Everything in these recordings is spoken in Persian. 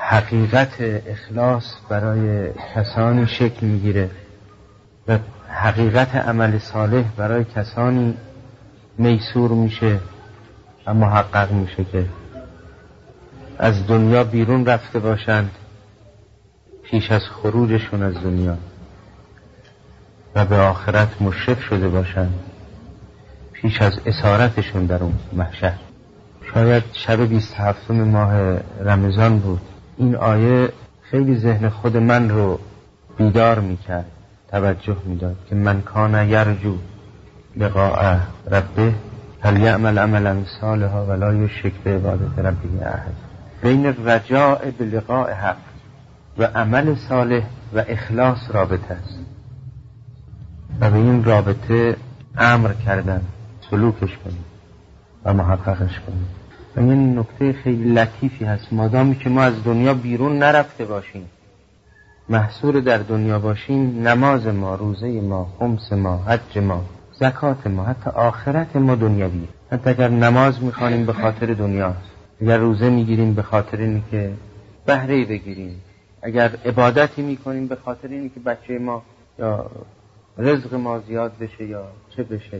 حقیقت اخلاص برای کسانی شکل میگیره و حقیقت عمل صالح برای کسانی میسور میشه و محقق میشه که از دنیا بیرون رفته باشند پیش از خروجشون از دنیا و به آخرت مشرف شده باشند پیش از اسارتشون در اون محشر. شاید شب 27 ماه رمضان بود. این آیه خیلی ذهن خود من رو بیدار میکرد، توجه میداد که من کان یرجو لقاء ربه فلیعمل عملا صالحا ولا یشرک بعبادت ربه احد. بین رجاء به لقاء حق و عمل صالح و اخلاص رابطه است و به این رابطه امر کردن سلوکش کنیم و محققش کنیم. و این نکته خیلی لطیفی هست. مادامی که ما از دنیا بیرون نرفته باشیم، محصور در دنیا باشیم، نماز ما، روزه ما، خمس ما، حج ما، زکات ما، حتی آخرت ما دنیویه. حتی اگر نماز میخوانیم به خاطر دنیاست، اگر روزه میگیریم به خاطر اینه که بهره بگیریم، اگر عبادتی میکنیم به خاطر اینه که بچه ما یا رزق ما زیاد بشه یا چه بشه.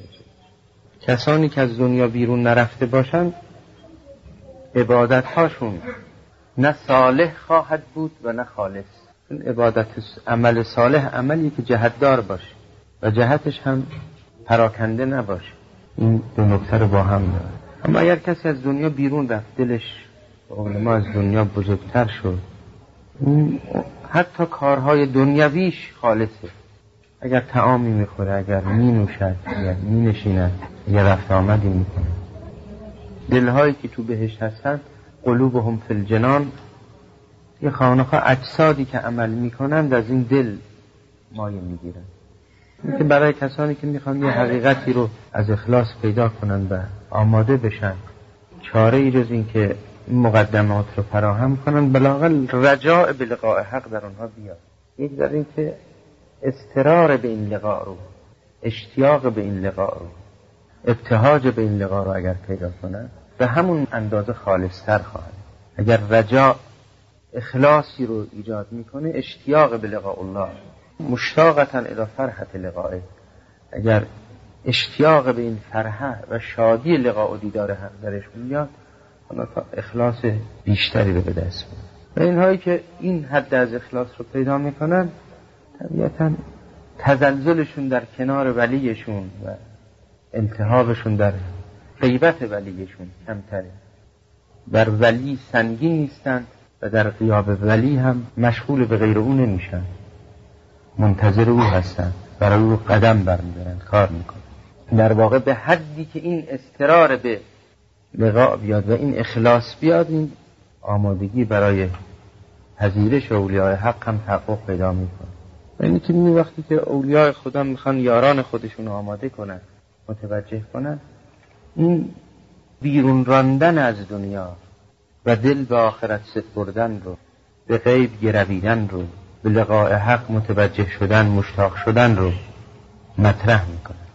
کسانی که از دنیا بیرون نرفته باشند عبادت هاشون نه صالح خواهد بود و نه خالص. این عبادت عمل صالح عملی که جهتدار باشه و جهتش هم پراکنده نباشه. این دو نکته رو با هم داره. اما اگر کسی از دنیا بیرون رفت، دلش ما از دنیا بزرگتر شد، حتی کارهای دنیویش خالصه. اگر طعامی میخوره، اگر می نوشد، اگر می نشیند، اگر رفت آمدی میکنه. دلهایی که تو بهشت هستند قلوبهم فی الجنان، یه خانقاه اجسادی که عمل میکنند از این دل مایه میگیرن. این که برای کسانی که میخوان یه حقیقتی رو از اخلاص پیدا کنن و آماده بشن، چاره ای جز این که مقدمات رو فراهم کنن، بلاغل رجاء به لقاء حق در اونها بیاد. یک در این که اضطرار به این لقاء رو، اشتیاق به این لقاء رو، ابتهاج به این لقاء رو اگر پیدا کنن، به همون اندازه خالصتر خواهد. اگر رجاء اخلاصی رو ایجاد میکنه، اشتیاق به لقاء الله، مشتاقتن الی فرحت لقائه، اگر اشتیاق به این فرحه و شادی لقاء و دیدار هم درش میاد، تا اخلاص بیشتری رو به دست میاره. و اینهایی که این حد از اخلاص رو پیدا میکنن، طبیعتاً تزلزلشون در کنار ولیشون و التهابشون در غیبت ولیشون کمتره. بر ولی سنگین نیستند و در غیاب ولی هم مشغول به غیر او نمیشن، منتظر او هستند، برای او قدم برمیدارند، کار میکنند. در واقع به حدی که این اضطرار به لقاء بیاد و این اخلاص بیاد، این آمادگی برای پذیرش اولیاء حق هم تحقق پیدا میکنه. و اینی که وقتی که اولیاء خدا میخوان یاران خودشون آماده کنن، متوجه کنن، این بیرون راندن از دنیا و دل به آخرت سپردن رو، به غیب گرویدن رو، به لقاء حق متوجه شدن، مشتاق شدن رو مطرح میکنه.